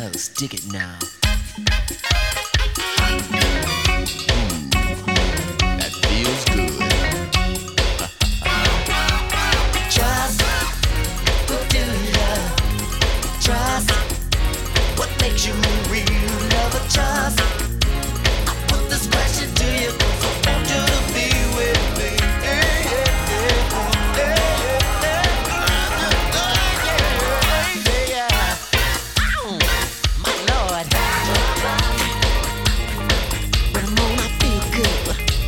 close, dig it now. That feels good. Trust, what do you love? Trust, what makes you real love? Trust, I put this question to you 'cause I want you to be with me. My Lord, when I'm on, I feel good.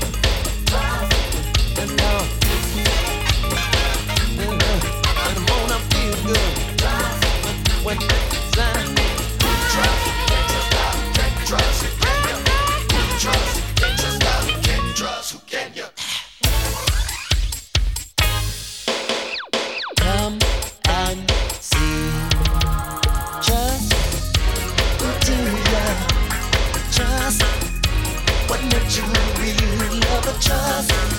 When I'm on, I feel good. When can't trust, can't trust, can you? Trust, can't trust, who can you? Come and see. Trust, who do you trust? What makes you real love? Trust.